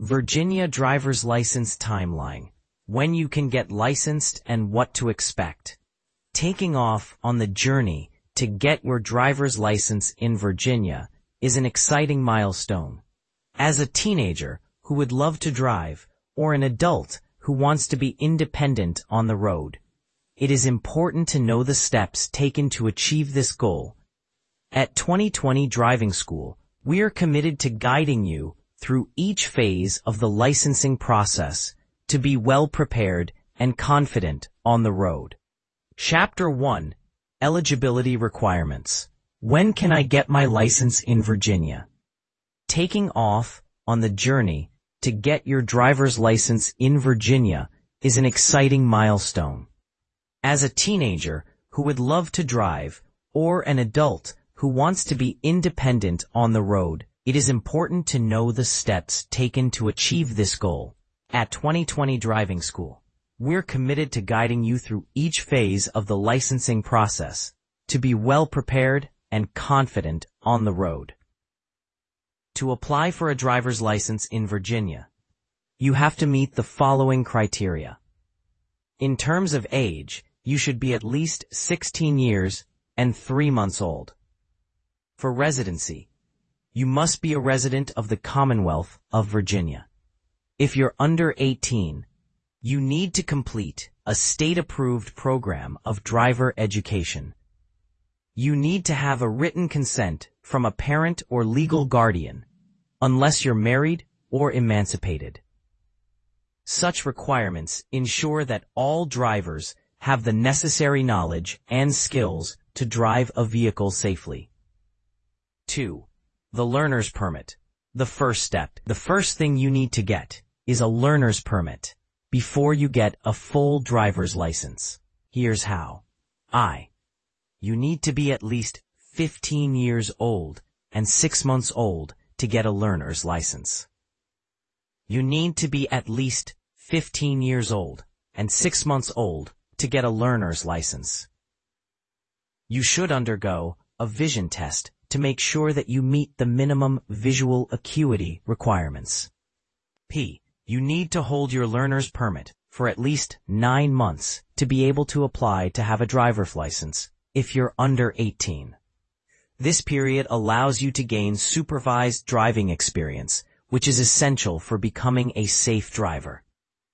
Virginia driver's license timeline. When you can get licensed and what to expect. Taking off on the journey to get your driver's license in Virginia is an exciting milestone. As a teenager who would love to drive, or an adult who wants to be independent on the road, it is important to know the steps taken to achieve this goal. At 2020 Driving School, we are committed to guiding you through each phase of the licensing process to be well prepared and confident on the road. Chapter 1. Eligibility Requirements. When can I get my license in Virginia? Taking off on the journey to get your driver's license in Virginia is an exciting milestone. As a teenager who would love to drive, or an adult who wants to be independent on the road, it is important to know the steps taken to achieve this goal. At 2020 Driving School, we're committed to guiding you through each phase of the licensing process to be well prepared and confident on the road. To apply for a driver's license in Virginia, you have to meet the following criteria. In terms of age, you should be at least 16 years and 3 months old. For residency, you must be a resident of the Commonwealth of Virginia. If you're under 18, you need to complete a state-approved program of driver education. You need to have a written consent from a parent or legal guardian, unless you're married or emancipated. Such requirements ensure that all drivers have the necessary knowledge and skills to drive a vehicle safely. 2. The learner's permit. The first step. The first thing you need to get is a learner's permit before you get a full driver's license. Here's how. You need to be at least 15 years old and 6 months old to get a learner's license. You need to be at least 15 years old and 6 months old to get a learner's license. You should undergo a vision test to make sure that you meet the minimum visual acuity requirements. You need to hold your learner's permit for at least 9 months to be able to apply to have a driver's license if you're under 18. This period allows you to gain supervised driving experience, which is essential for becoming a safe driver.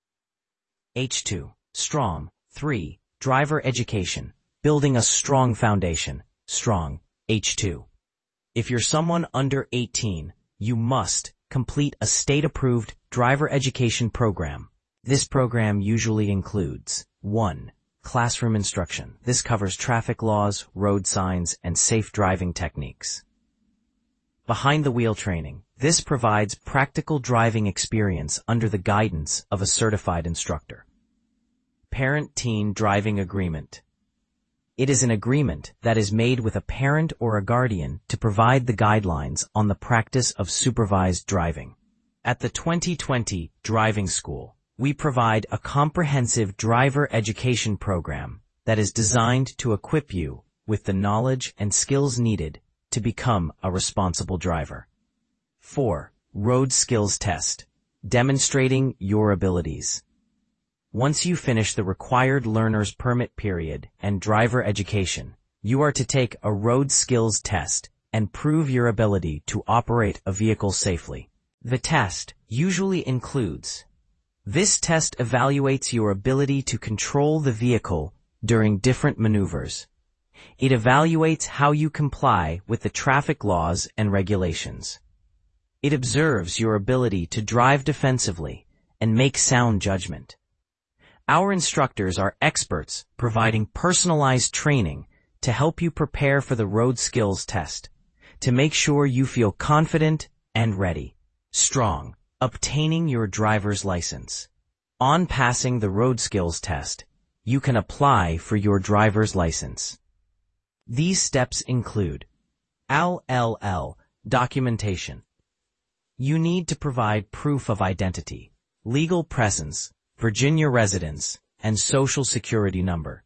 H2. Strong. 3. Driver education. Building a strong foundation. Strong. H2. If you're someone under 18, you must complete a state-approved driver education program. This program usually includes 1. Classroom instruction. This covers traffic laws, road signs, and safe driving techniques. Behind-the-wheel training. This provides practical driving experience under the guidance of a certified instructor. Parent-teen driving agreement. It is an agreement that is made with a parent or a guardian to provide the guidelines on the practice of supervised driving. At the 2020 Driving School, we provide a comprehensive driver education program that is designed to equip you with the knowledge and skills needed to become a responsible driver. 4. Road skills test. Demonstrating your abilities. Once you finish the required learner's permit period and driver education, you are to take a road skills test and prove your ability to operate a vehicle safely. The test usually includes. This test evaluates your ability to control the vehicle during different maneuvers. It evaluates how you comply with the traffic laws and regulations. It observes your ability to drive defensively and make sound judgment. Our instructors are experts providing personalized training to help you prepare for the road skills test, to make sure you feel confident and ready. Strong. Obtaining your driver's license. On passing the road skills test, you can apply for your driver's license. These steps include LLL documentation. You need to provide proof of identity, legal presence, Virginia residence, and social security number.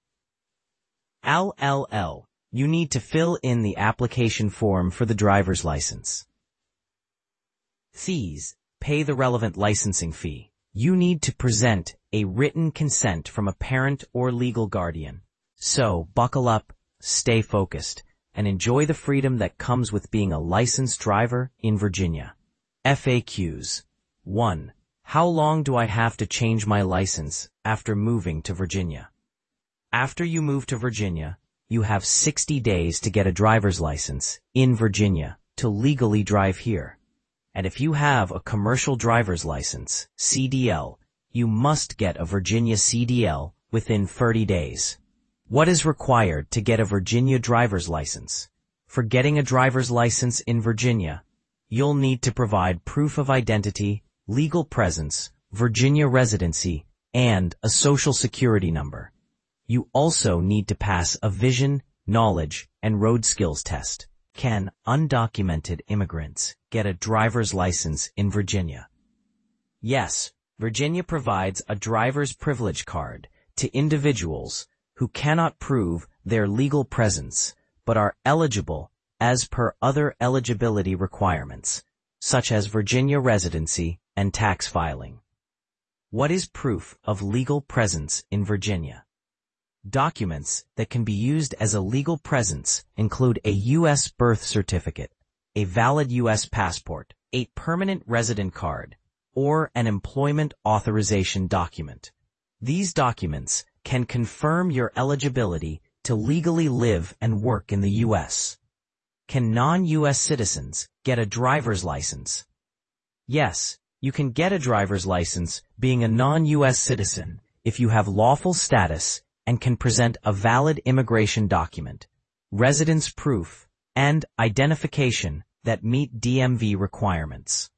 LLL. You need to fill in the application form for the driver's license. Fees. pay the relevant licensing fee. You need to present a written consent from a parent or legal guardian. So, buckle up, stay focused, and enjoy the freedom that comes with being a licensed driver in Virginia. FAQs. 1. How long do I have to change my license after moving to Virginia? After you move to Virginia, you have 60 days to get a driver's license in Virginia to legally drive here. And if you have a commercial driver's license, CDL, you must get a Virginia CDL within 30 days. What is required to get a Virginia driver's license? For getting a driver's license in Virginia, you'll need to provide proof of identity, legal presence, Virginia residency, and a social security number. You also need to pass a vision, knowledge, and road skills test. Can undocumented immigrants get a driver's license in Virginia? Yes, Virginia provides a driver's privilege card to individuals who cannot prove their legal presence but are eligible as per other eligibility requirements, such as Virginia residency and tax filing. What is proof of legal presence in Virginia? Documents that can be used as a legal presence include a U.S. birth certificate, a valid U.S. passport, a permanent resident card, or an employment authorization document. These documents can confirm your eligibility to legally live and work in the U.S. Can non-U.S. citizens get a driver's license? Yes, you can get a driver's license being a non-U.S. citizen if you have lawful status and can present a valid immigration document, residence proof, and identification that meet DMV requirements.